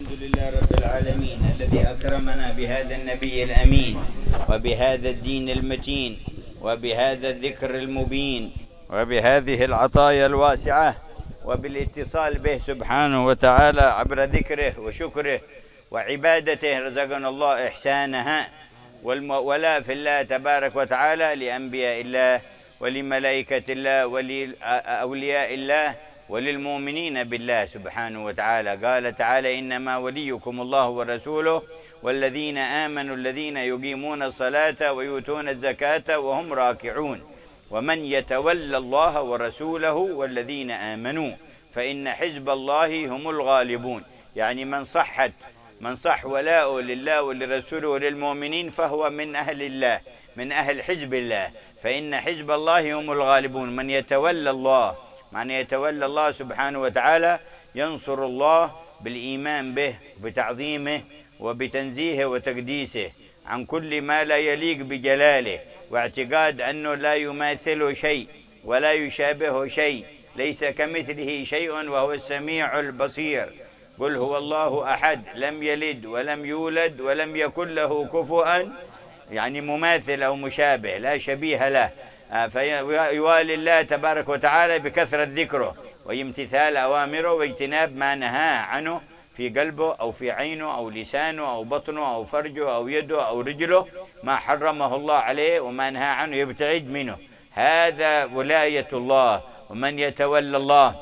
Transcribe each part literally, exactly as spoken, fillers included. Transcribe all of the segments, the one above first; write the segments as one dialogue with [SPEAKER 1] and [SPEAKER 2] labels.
[SPEAKER 1] الحمد لله رب العالمين الذي أكرمنا بهذا النبي الأمين وبهذا الدين المتين وبهذا الذكر المبين وبهذه العطايا الواسعة وبالاتصال به سبحانه وتعالى عبر ذكره وشكره وعبادته. رزقنا الله إحسانها والولاء في الله تبارك وتعالى لأنبياء الله ولملائكة الله ولأولياء الله وللمؤمنين بالله سبحانه وتعالى. قال تعالى: إنما وليكم الله ورسوله والذين آمنوا الذين يقيمون الصلاة ويؤتون الزكاة وهم راكعون ومن يتولى الله ورسوله والذين آمنوا فإن حزب الله هم الغالبون. يعني من صحت من صح ولاؤه لله ولرسوله وللمؤمنين فهو من أهل الله، من أهل حزب الله، فإن حزب الله هم الغالبون. من يتولى الله معنى يتولى الله سبحانه وتعالى ينصر الله بالإيمان به وبتعظيمه وبتنزيهه وتقديسه عن كل ما لا يليق بجلاله، واعتقاد أنه لا يماثله شيء ولا يشابهه شيء، ليس كمثله شيء وهو السميع البصير. قل هو الله أحد لم يلد ولم يولد ولم يكن له كفوا، يعني مماثل أو مشابه لا شبيه له. فيوالي الله تبارك وتعالى بكثرة ذكره وامتثال أوامره واجتناب ما نهى عنه في قلبه أو في عينه أو لسانه أو بطنه أو فرجه أو يده أو رجله، ما حرمه الله عليه وما نهى عنه يبتعد منه. هذا ولاية الله. ومن يتولى الله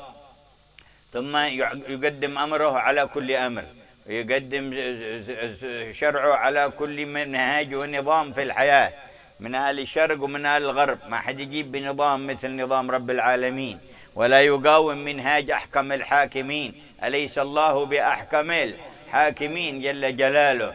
[SPEAKER 1] ثم يقدم أمره على كل أمر ويقدم شرعه على كل منهاج ونظام في الحياة، من أهل الشرق ومن أهل الغرب. ما حد يجيب بنظام مثل نظام رب العالمين، ولا يقاوم منهاج أحكم الحاكمين. أليس الله بأحكم الحاكمين جل جلاله؟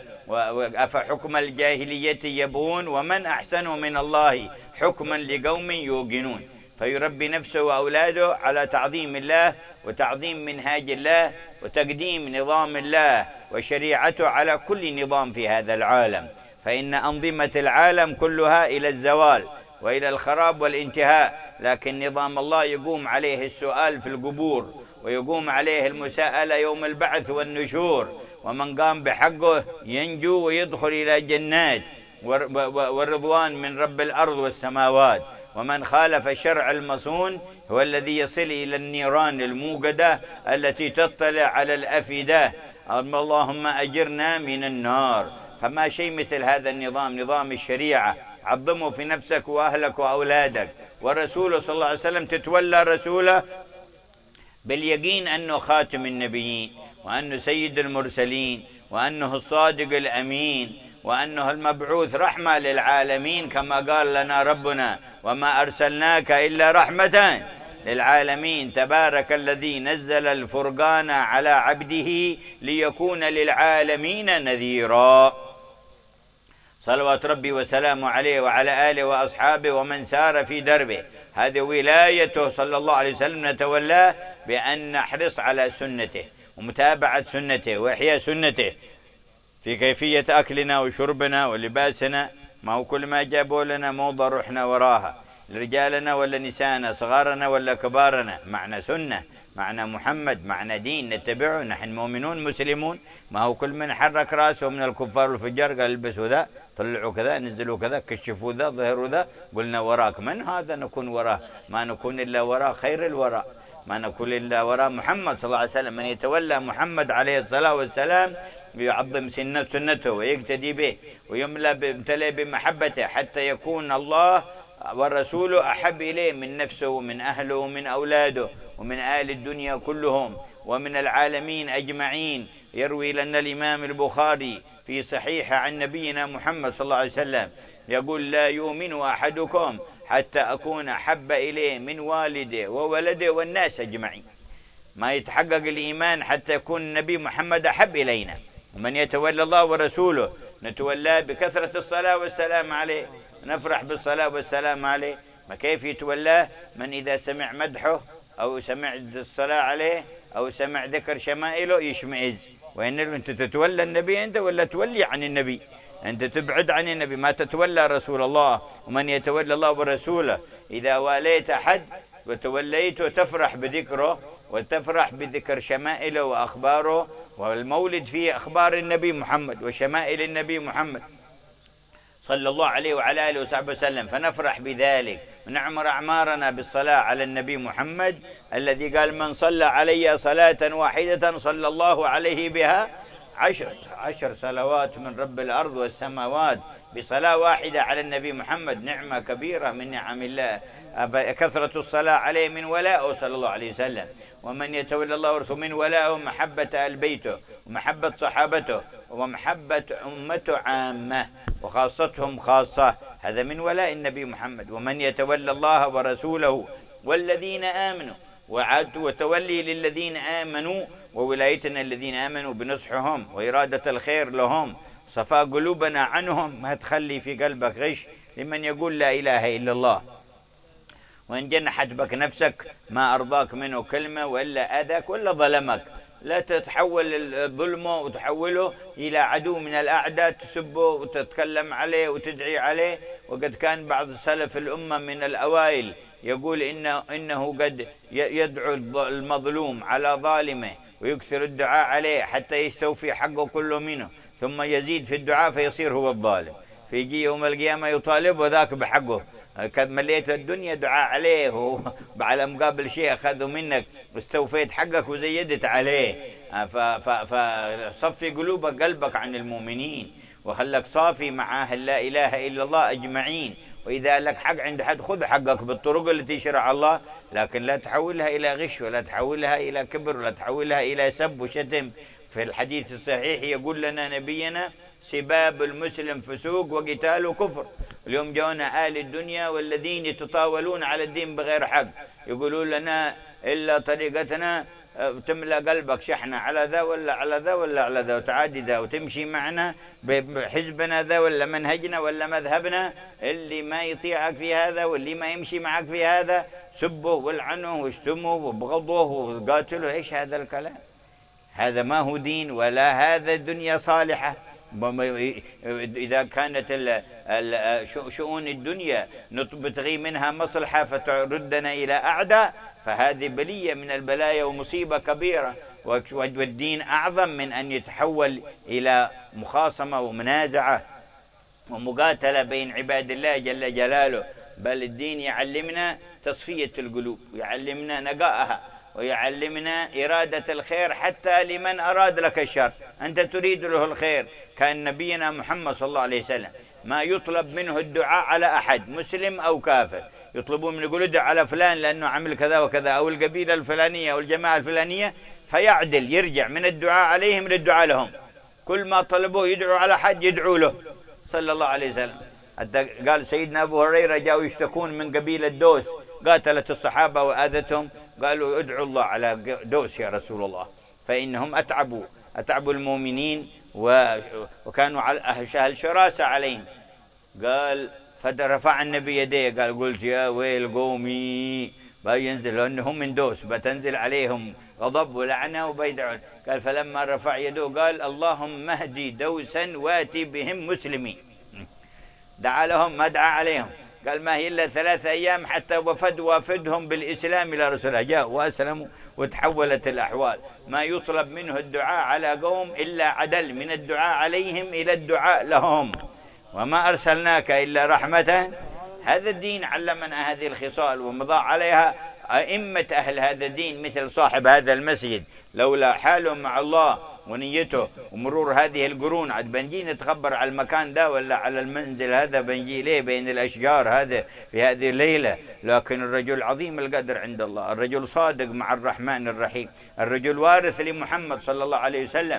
[SPEAKER 1] أفحكم الجاهلية يبغون ومن أحسن من الله حكما لقوم يوقنون. فيربي نفسه وأولاده على تعظيم الله وتعظيم منهاج الله وتقديم نظام الله وشريعته على كل نظام في هذا العالم، فإن أنظمة العالم كلها إلى الزوال وإلى الخراب والانتهاء، لكن نظام الله يقوم عليه السؤال في القبور ويقوم عليه المساءلة يوم البعث والنشور، ومن قام بحقه ينجو ويدخل إلى جنات والرضوان من رب الأرض والسماوات، ومن خالف الشرع المصون هو الذي يصل إلى النيران الموقدة التي تطلع على الأفئدة. اللهم أجرنا من النار. فما شيء مثل هذا النظام، نظام الشريعة. عظمه في نفسك وأهلك وأولادك. ورسوله صلى الله عليه وسلم تتولى رسوله باليقين أنه خاتم النبيين وأنه سيد المرسلين وأنه الصادق الأمين وأنه المبعوث رحمة للعالمين، كما قال لنا ربنا: وما أرسلناك إلا رحمة للعالمين. تبارك الذي نزل الفرقان على عبده ليكون للعالمين نذيرا. صلوات ربي وسلامه عليه وعلى آله وأصحابه ومن سار في دربه. هذه ولايته صلى الله عليه وسلم، نتولاه بأن نحرص على سنته ومتابعة سنته وإحياء سنته في كيفية أكلنا وشربنا ولباسنا. ما هو كل ما جابوا لنا موضة رحنا وراها، رجالنا ولا نسانا، صغارنا ولا كبارنا، معنا سنة، معنا محمد، معنا دين نتبعه، نحن مؤمنون مسلمون. ما هو كل من حرك راسه من الكفار والفجار قال البسوا ذا، طلعوا كذا، نزلوا كذا، كشفوا ذا، ظهروا ذا، قلنا وراك من هذا؟ نكون وراه. ما نكون إلا وراء خير الوراء، ما نكون إلا وراء محمد صلى الله عليه وسلم. من يتولى محمد عليه الصلاة والسلام يعظم سنته ويقتدي به ويمتلئ بمحبته حتى يكون الله ورسوله أحب إليه من نفسه ومن أهله ومن أولاده ومن آل الدنيا كلهم ومن العالمين أجمعين. يروي لنا الإمام البخاري في صحيحه عن نبينا محمد صلى الله عليه وسلم يقول: لا يؤمن أحدكم حتى أكون أحب إليه من والده وولده والناس أجمعين. ما يتحقق الإيمان حتى يكون النبي محمد أحب إلينا. ومن يتولى الله ورسوله نتولاه بكثرة الصلاة والسلام عليه، نفرح بالصلاة والسلام عليه. ما كيف يتولاه؟ من إذا سمع مدحه أو سمع الصلاة عليه أو سمع ذكر شمائله يشمئز. وإن أنت تتولى النبي أنت ولا تولي عن النبي؟ أنت تبعد عن النبي، ما تتولى رسول الله. ومن يتولى الله ورسوله، إذا واليت أحد وتوليت وتفرح بذكره وتفرح بذكر شمائله وأخباره، والمولد فيه أخبار النبي محمد وشمائل النبي محمد صلى الله عليه وعلى آله وصحبه وسلم، فنفرح بذلك ونعمر أعمارنا بالصلاة على النبي محمد الذي قال: من صلى علي صلاة واحدة صلى الله عليه بها عشر عشر صلوات من رب الأرض والسماوات. بصلاة واحدة على النبي محمد نعمة كبيرة من نعم الله، كثرة الصلاة عليه من ولاءه صلى الله عليه وسلم. ومن يتولى الله ورسوله من ولاءه محبة آل بيته ومحبة صحابته ومحبة أمته عامة وخاصتهم خاصة، هذا من ولاء النبي محمد. ومن يتولى الله ورسوله والذين آمنوا، وعاد وتولي للذين آمنوا وولايتنا الذين آمنوا بنصحهم وإرادة الخير لهم، صفاء قلوبنا عنهم، ما تخلي في قلبك غش لمن يقول لا إله إلا الله. وإن جنحت بك نفسك ما أرضاك منه كلمة وإلا أذاك ولا ظلمك، لا تتحول الظلمه وتحوله إلى عدو من الأعداء، تسبه وتتكلم عليه وتدعي عليه. وقد كان بعض سلف الأمة من الأوائل يقول إنه, إنه قد يدعو المظلوم على ظالمه ويكثر الدعاء عليه حتى يستوفي حقه كله منه، ثم يزيد في الدعاء فيصير هو الظالم، فيجي يوم القيامة يطالب وذاك بحقه. قد مليت الدنيا دعاء عليه وعلى مقابل شيء أخذه منك واستوفيت حقك وزيدت عليه. فصفي قلوبك قلبك عن المؤمنين وخلك صافي مع أهل لا إله إلا الله أجمعين. وإذا لك حق عند حد خذ حقك بالطرق التي شرع الله، لكن لا تحولها إلى غش ولا تحولها إلى كبر ولا تحولها إلى سب وشتم. في الحديث الصحيح يقول لنا نبينا: سباب المسلم فسوق وقتاله كفر. اليوم جاءنا آل الدنيا والذين يتطاولون على الدين بغير حق، يقولون لنا إلا طريقتنا تملأ قلبك شحنة على ذا ولا على ذا ولا على ذا، وتعادي ذا وتمشي معنا بحزبنا ذا ولا منهجنا ولا مذهبنا. اللي ما يطيعك في هذا واللي ما يمشي معك في هذا سبه والعنه واشتمه وبغضه وقاتله. إيش هذا الكلام؟ هذا ما هو دين ولا هذا الدنيا صالحة. إذا كانت شؤون الدنيا نبتغي منها مصلحة فتردنا إلى أعداء، فهذه بلية من البلايا ومصيبة كبيرة. والدين أعظم من أن يتحول إلى مخاصمة ومنازعة ومقاتلة بين عباد الله جل جلاله، بل الدين يعلمنا تصفية القلوب ويعلمنا نقاءها ويعلمنا إرادة الخير حتى لمن أراد لك الشر. أنت تريد له الخير. كان نبينا محمد صلى الله عليه وسلم ما يطلب منه الدعاء على أحد مسلم أو كافر، يطلبون من يقول ادعوا على فلان لأنه عمل كذا وكذا، أو القبيلة الفلانية أو الجماعة الفلانية، فيعدل يرجع من الدعاء عليهم للدعاء لهم. كل ما طلبوه يدعو على حد يدعو له صلى الله عليه وسلم. قال سيدنا أبو هريرة جاءوا يشتكون من قبيلة دوس قاتلت الصحابة وآذتهم، قالوا ادعوا الله على دوس يا رسول الله فإنهم أتعبوا أتعبوا المؤمنين وكانوا على أهل شراسة عليهم. قال فرفع النبي يديه قال قلت يا ويل قومي، بينزل لأنهم من دوس بتنزل عليهم غضب ولعنة وبيدعون. قال فلما رفع يده قال اللهم اهدي دوسا واتي بهم مسلمين. دعا لهم ما دعا عليهم. قال ما هي إلا ثلاثة أيام حتى وفد وافدهم بالإسلام إلى رسول الله، جاء وأسلموا وتحولت الأحوال. ما يطلب منه الدعاء على قوم إلا عدل من الدعاء عليهم إلى الدعاء لهم. وما أرسلناك إلا رحمة. هذا الدين علمنا هذه الخصال ومضى عليها أئمة أهل هذا الدين مثل صاحب هذا المسجد. لولا حاله مع الله ونيته ومرور هذه القرون عاد بنجي نتخبر على المكان ده ولا على المنزل هذا بنجي ليه بين الأشجار هذا في هذه الليلة. لكن الرجل عظيم القدر عند الله، الرجل صادق مع الرحمن الرحيم، الرجل وارث لمحمد صلى الله عليه وسلم.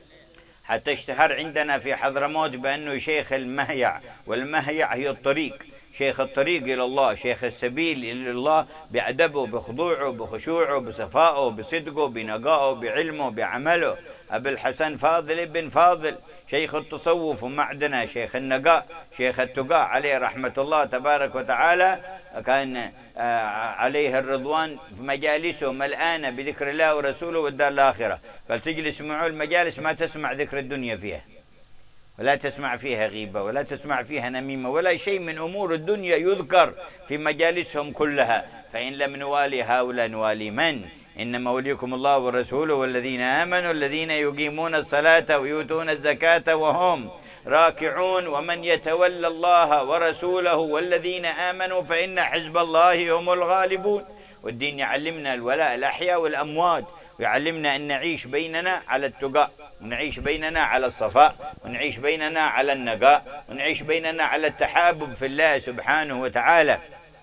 [SPEAKER 1] حتى اشتهر عندنا في حضرموت بأنه شيخ المهيع، والمهيع هي الطريق، شيخ الطريق إلى الله، شيخ السبيل إلى الله، بأدبه بخضوعه بخشوعه بصفائه بصدقه بنقائه بعلمه بعمله. أبو الحسن فاضل ابن فاضل شيخ التصوف ومعدنا، شيخ النقاء، شيخ التقاء عليه رحمة الله تبارك وتعالى. كان عليه الرضوان في مجالسه ملآنة بذكر الله ورسوله والدار الآخرة. فلتجلس معه المجالس ما تسمع ذكر الدنيا فيها، ولا تسمع فيها غيبة، ولا تسمع فيها نميمة، ولا شيء من أمور الدنيا يذكر في مجالسهم كلها. فإن لم نوالي هؤلاء نوالي من؟ إنما وليكم الله ورسوله والذين آمنوا الذين يقيمون الصلاة ويؤتون الزكاة وهم راكعون ومن يتولى الله ورسوله والذين آمنوا فإن حزب الله هم الغالبون. والدين يعلمنا الولاء الأحياء والأموات، ويعلمنا أن نعيش بيننا على التقى، ونعيش بيننا على الصفاء، ونعيش بيننا على النقاء، ونعيش بيننا على التحابب في الله سبحانه وتعالى.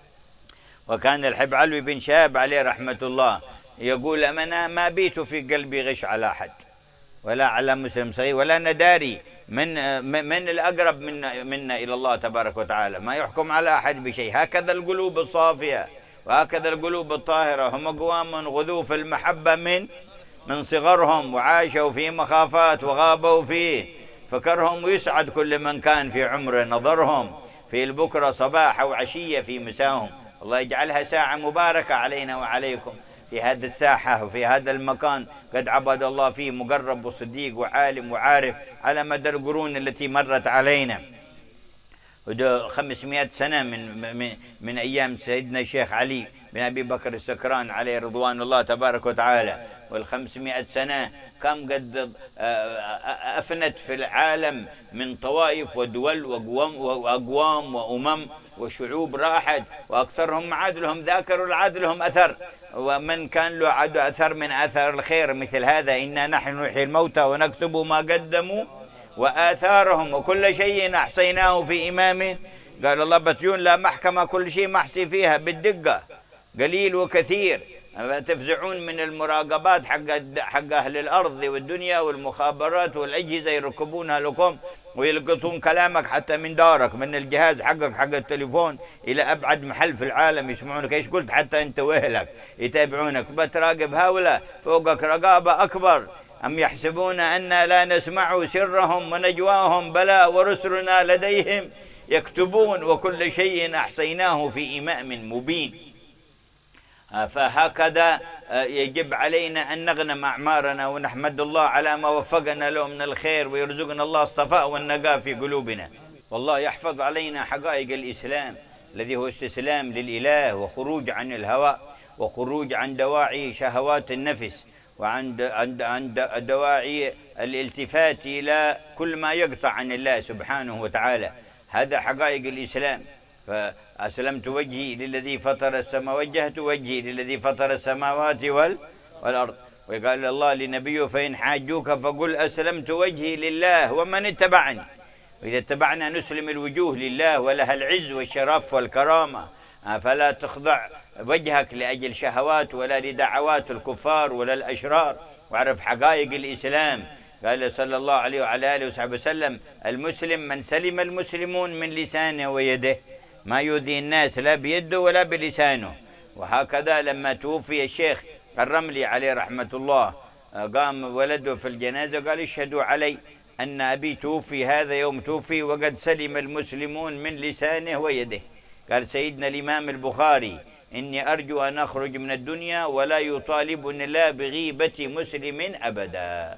[SPEAKER 1] وكان الحب علوي بن شاب عليه رحمة الله يقول: أنا ما بيت في قلبي غش على أحد ولا على مسلم صغير ولا نداري من من الأقرب منا, منا إلى الله تبارك وتعالى، ما يحكم على أحد بشيء. هكذا القلوب الصافية وهكذا القلوب الطاهرة، هم أقوام غذوا في المحبة من من صغرهم، وعاشوا في مخافات وغابوا فيه فكرهم، ويسعد كل من كان في عمره نظرهم في البكرة صباح وعشية في مساهم. الله يجعلها ساعة مباركة علينا وعليكم في هذه الساحة وفي هذا المكان، قد عبد الله فيه مقرب وصديق وعالم وعارف على مدى القرون التي مرت علينا. خمسمائة سنة من, من, من أيام سيدنا الشيخ علي بن أبي بكر السكران عليه رضوان الله تبارك وتعالى، والخمسمائة سنة كم قد أفنت في العالم من طوائف ودول وأقوام وأمم وشعوب راحت، وأكثرهم عادلهم ذاكر والعادلهم أثر، ومن كان له عد أثر من أثر الخير مثل هذا: إنا نحن نحيي الموتى ونكتب ما قدموا وآثارهم وكل شيء أحصيناه في إمام. قال الله بتجون لا محكمة كل شيء محصي فيها بالدقة، قليل وكثير. تفزعون من المراقبات حق حق أهل الأرض والدنيا والمخابرات والأجهزة يركبونها لكم ويلقطون كلامك حتى من دارك، من الجهاز حقك حق التليفون إلى أبعد محل في العالم، يسمعونك إيش قلت حتى أنت وأهلك يتابعونك. بتراقب هؤلاء فوقك رقابة أكبر. أم يحسبون أن لا نسمع سرهم ونجواهم؟ بلى ورسلنا لديهم يكتبون وكل شيء أحصيناه في إمام مبين. فهكذا يجب علينا أن نغنم أعمارنا ونحمد الله على ما وفقنا له من الخير، ويرزقنا الله الصفاء والنقاء في قلوبنا. والله يحفظ علينا حقائق الإسلام الذي هو استسلام للإله وخروج عن الهوى وخروج عن دواعي شهوات النفس وعند عند عند دواعي الالتفات إلى كل ما يقطع عن الله سبحانه وتعالى. هذا حقائق الإسلام. فأسلمت وجهي للذي فطر السماوات، وجهت وجهي للذي فطر السماوات والأرض. وقال الله لنبيه: فإن حاجوك فقل أسلمت وجهي لله ومن اتبعني. وإذا اتبعنا نسلم الوجوه لله ولها العز والشرف والكرامة. فلا تخضع وجهك لأجل شهوات ولا لدعوات الكفار ولا الأشرار، واعرف حقائق الإسلام. قال صلى الله عليه وعلى آله وصحبه وسلم: المسلم من سلم المسلمون من لسانه ويده، ما يؤذي الناس لا بيده ولا بلسانه. وهكذا لما توفي الشيخ الرملي عليه رحمة الله، قام ولده في الجنازة قال: اشهدوا علي أن أبي توفي هذا يوم توفي وقد سلم المسلمون من لسانه ويده. قال سيدنا الإمام البخاري: إني أرجو أن أخرج من الدنيا ولا يطالبني الله بغيبة مسلم أبدا،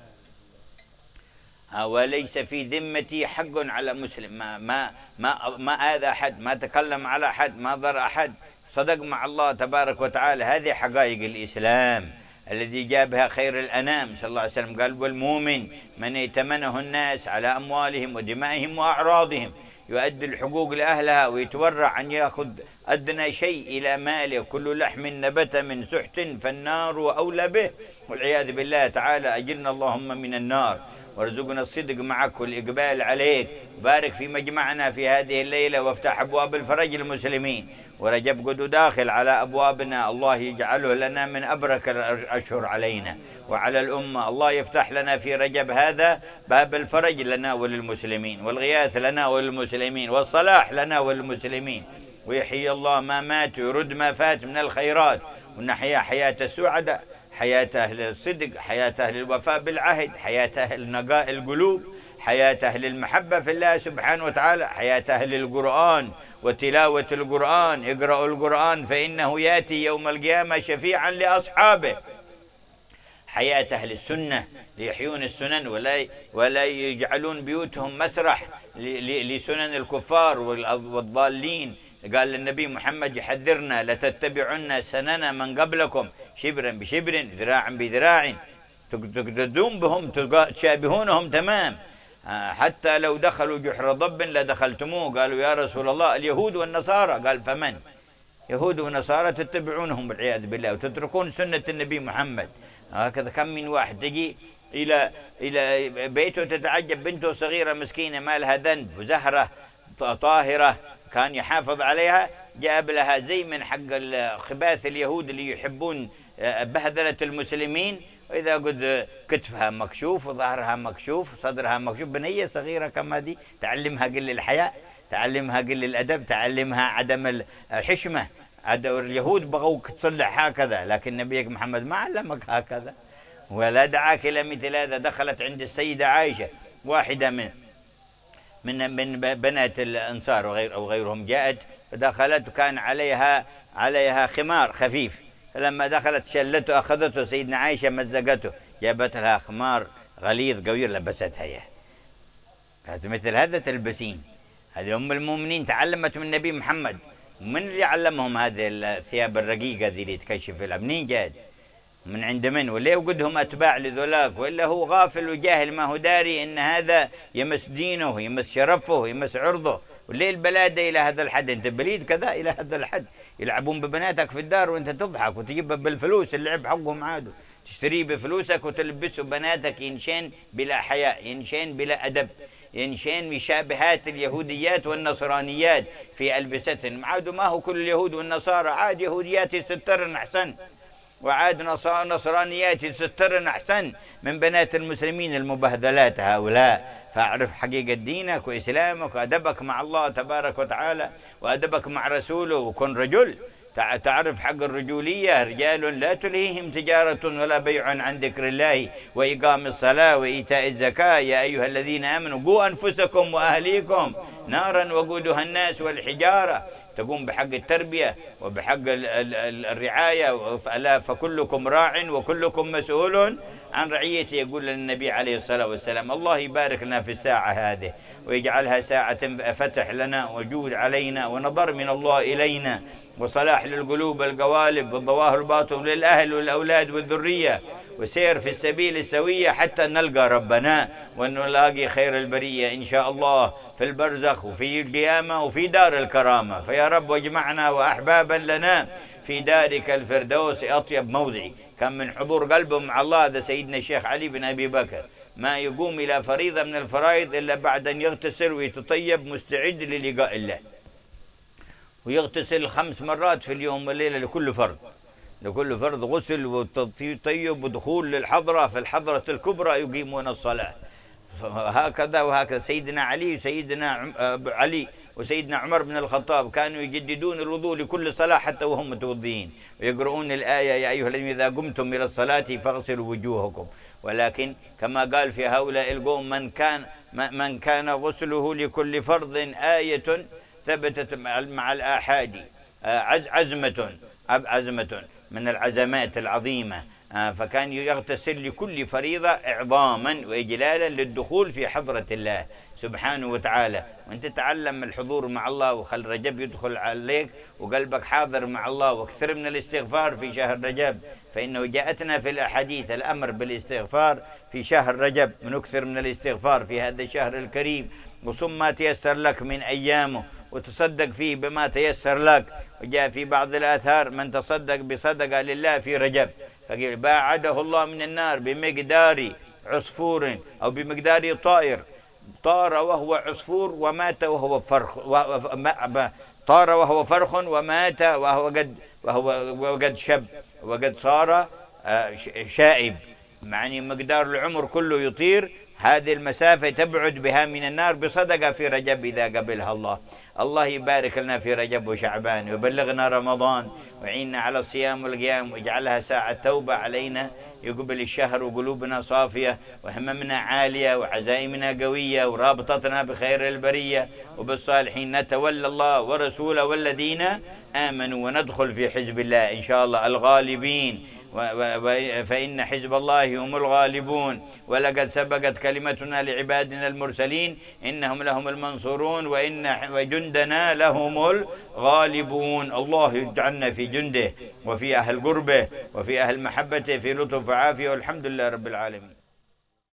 [SPEAKER 1] وليس في ذمتي حق على مسلم، ما ما ما ما آذى أحد، ما تكلم على أحد، ما ضر أحد، صدق مع الله تبارك وتعالى. هذه حقائق الإسلام الذي جابها خير الأنام صلى الله عليه وسلم. قال: والمؤمن من ائتمنه الناس على أموالهم ودمائهم وأعراضهم، يؤدي الحقوق لأهلها ويتورع أن يأخذ أدنى شيء إلى ماله. كل لحم نبت من سحت فالنار أولى به، والعياذ بالله تعالى. أجرنا اللهم من النار، وارزقنا الصدق معك والإقبال عليك. بارك في مجمعنا في هذه الليلة، وافتح أبواب الفرج للمسلمين. ورجب قد داخل على أبوابنا، الله يجعله لنا من أبرك الأشهر علينا وعلى الأمة. الله يفتح لنا في رجب هذا باب الفرج لنا وللمسلمين، والغياث لنا وللمسلمين، والصلاح لنا وللمسلمين. ويحيي الله ما مات ويرد ما فات من الخيرات، ونحيا حياة السعداء، حياة أهل الصدق، حياة أهل الوفاء بالعهد، حياة أهل نقاء القلوب، حياة أهل المحبة في الله سبحانه وتعالى، حياة أهل القرآن وتلاوة القرآن. اقرأوا القرآن فإنه يأتي يوم القيامة شفيعا لأصحابه. حياة أهل السنة ليحيون السنن ولا ولا يجعلون بيوتهم مسرح لسنن الكفار والضالين. قال للنبي محمد يحذرنا لتتبعن سنن من قبلكم شبرا بشبر ذراعا بذراع تقتدون بهم تشابهونهم تمام، حتى لو دخلوا جحر ضب لدخلتموه. قالوا يا رسول الله اليهود والنصارى، قال فمن؟ يهود ونصارى تتبعونهم والعياذ بالله وتتركون سنة النبي محمد. هكذا كم من واحد تجي إلى إلى بيته تتعجب بنته صغيرة مسكينة ما لها ذنب وزهرة طاهرة كان يحافظ عليها، جاب لها زي من حق خباث اليهود اللي يحبون بهذلة المسلمين، وإذا قد كتفها مكشوف وظهرها مكشوف صدرها مكشوف، بنية صغيرة كما دي تعلمها قل الحياء، تعلمها قل الأدب، تعلمها عدم الحشمة. اليهود بغوك تصلح هكذا، لكن نبيك محمد ما علمك هكذا ولا دعاك إلى مثل هذا. دخلت عند السيدة عائشة واحدة من من من بنات الأنصار وغير أو غيرهم، جاءت فدخلت وكان عليها عليها خمار خفيف، فلما دخلت شلته أخذته سيدنا عائشة مزقته، جابت لها خمار غليظ قوي لبستها إياه. مثل هذا تلبسين. هذه أم المؤمنين تعلمت من النبي محمد. من اللي علمهم هذه الثياب الرقيقة ذي اللي تكشف لها؟ منين جاد؟ من عند من؟ ولا يوجدهم أتباع لذولاك، وإلا هو غافل وجاهل ما هو داري إن هذا يمس دينه يمس شرفه يمس عرضه. وليه البلادة إلى هذا الحد؟ أنت بليد كذا إلى هذا الحد، يلعبون ببناتك في الدار وأنت تضحك وتجيبها بالفلوس، اللعب حقهم عادوا، تشتريه بفلوسك وتلبسه بناتك ينشين بلا حياء، ينشين بلا أدب، ينشين مشابهات اليهوديات والنصرانيات في ألبستهم. عادوا ما هو كل اليهود والنصارى، عاد يهوديات يسترن أحسن، وعاد نصرانيات يسترن أحسن من بنات المسلمين المبهذلات هؤلاء. فاعرف حقيقة دينك وإسلامك وأدبك مع الله تبارك وتعالى وأدبك مع رسوله، وكن رجل تعرف حق الرجولية. رجال لا تلهيهم تجارة ولا بيع عن ذكر الله وإقام الصلاة وإيتاء الزكاة يا أيها الذين آمنوا قوا أنفسكم وأهليكم نارا وقودها الناس والحجارة. تقوم بحق التربية وبحق الرعاية. ألا فكلكم راع وكلكم مسؤول عن رعيته. يقول النبي عليه الصلاة والسلام الله يبارك لنا في الساعة هذه ويجعلها ساعة فتح لنا وجود علينا ونظر من الله إلينا وصلاح للقلوب القوالب والظواهر الباطن للأهل والأولاد والذرية وسير في السبيل السوية حتى نلقى ربنا ونلاقي خير البرية إن شاء الله في البرزخ وفي القيامة وفي دار الكرامة. فيا رب واجمعنا وأحبابا لنا في دارك الفردوس أطيب موضعي. كم من حضور قلبه مع الله. هذا سيدنا الشيخ علي بن أبي بكر ما يقوم إلى فريضة من الفرائض إلا بعد أن يغتسل ويتطيب مستعد للقاء الله، ويغتسل خمس مرات في اليوم والليلة لكل فرض، لكل فرض غسل وتطيب ودخول للحضرة. في الحضرة الكبرى يقيمون الصلاة. هكذا وهكذا سيدنا علي وسيدنا علي وسيدنا عمر بن الخطاب كانوا يجددون الوضوء لكل صلاة حتى وهم متوضئين، ويقرؤون الآية يا أيها الذين إذا قمتم إلى الصلاة فاغسلوا وجوهكم. ولكن كما قال في هؤلاء القوم من كان من كان غسله لكل فرض آية ثبتت مع الآحاد عزمة عزمة من العزمات العظيمة. فكان يغتسل لكل فريضة إعظاما وإجلالا للدخول في حضرة الله سبحانه وتعالى. وانت تتعلم الحضور مع الله وخل رجب يدخل عليك وقلبك حاضر مع الله، واكثر من الاستغفار في شهر رجب، فإنه جاءتنا في الأحاديث الأمر بالاستغفار في شهر رجب، ونكثر من الاستغفار في هذا الشهر الكريم. وصم ما تيسر لك من أيامه وتصدق فيه بما تيسر لك. وجاء في بعض الآثار من تصدق بصدقة لله في رجب فقال باعده الله من النار بمقدار عصفور أو بمقدار طائر طار وهو عصفور ومات وهو فرخ، طار وهو فرخ ومات وهو قد وهو وقد شب وقد صار شائب، يعني مقدار العمر كله يطير. هذه المسافة تبعد بها من النار بصدقة في رجب إذا قبلها الله. الله يبارك لنا في رجب وشعبان ويبلغنا رمضان وعيننا على الصيام والقيام واجعلها ساعة توبة علينا يقبل الشهر وقلوبنا صافية وهممنا عالية وعزائمنا قوية ورابطتنا بخير البرية وبالصالحين نتولى الله ورسوله والذين آمنوا وندخل في حزب الله إن شاء الله الغالبين فإن حزب الله هم الغالبون، ولقد سبقت كلمتنا لعبادنا المرسلين إنهم لهم المنصورون وإن وجندنا لهم الغالبون. الله يجعلنا في جنده وفي أهل قربه وفي أهل محبته في لطف وعافية، والحمد لله رب العالمين.